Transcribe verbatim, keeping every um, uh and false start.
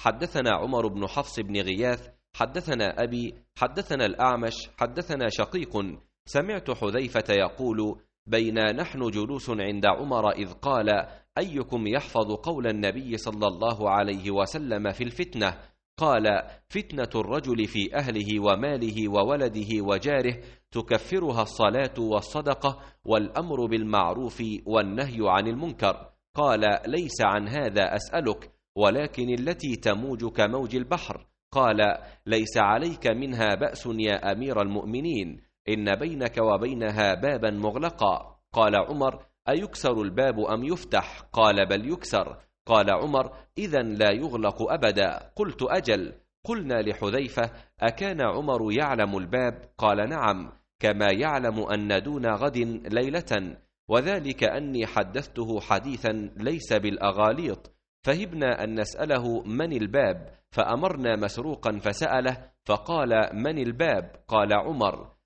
حدثنا عمر بن حفص بن غياث حدثنا أبي حدثنا الأعمش حدثنا شقيق سمعت حذيفة يقول: بينا نحن جلوس عند عمر إذ قال: أيكم يحفظ قول النبي صلى الله عليه وسلم في الفتنة؟ قال: فتنة الرجل في أهله وماله وولده وجاره تكفرها الصلاة والصدقة والأمر بالمعروف والنهي عن المنكر. قال: ليس عن هذا أسألك، ولكن التي تموج كموج البحر. قال: ليس عليك منها بأس يا أمير المؤمنين، إن بينك وبينها بابا مغلقا. قال عمر: أيكسر الباب أم يفتح؟ قال: بل يكسر. قال عمر: إذن لا يغلق أبدا. قلت: أجل. قلنا لحذيفة: أكان عمر يعلم الباب؟ قال: نعم، كما يعلم أن دون غد ليلة، وذلك أني حدثته حديثا ليس بالأغاليط. فهبنا أن نسأله من الباب، فأمرنا مسروقا فسأله، فقال: من الباب؟ قال عمر: